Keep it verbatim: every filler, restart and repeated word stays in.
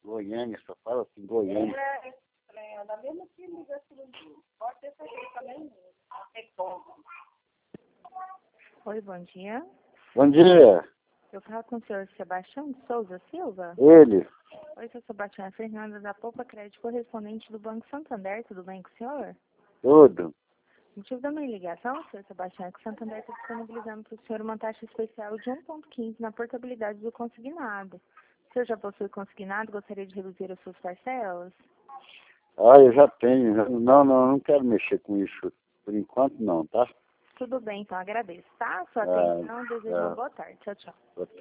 Goiânia, só fala assim, Goiânia. É, é, da mesma que liga cirurgia. Pode ter certeza também. É como. Oi, bom dia. Bom dia, Eu falo com o senhor Sebastião de Souza Silva. ele. Oi, seu Sebastião. É Fernanda da Poupa Crédito, correspondente do Banco Santander. Tudo bem com o senhor? Tudo. O motivo da minha ligação, senhor Sebastião, é que o Santander está disponibilizando para o senhor uma taxa especial de um vírgula quinze na portabilidade do consignado. O senhor já possui consignado? Gostaria de reduzir as suas parcelas? Ah, eu já tenho. Não, não, não quero mexer com isso. Por enquanto não, tá? Tudo bem, então agradeço, tá? Sua Ah, atenção, desejo uma ah, boa tarde. Tchau, tchau. boa tarde.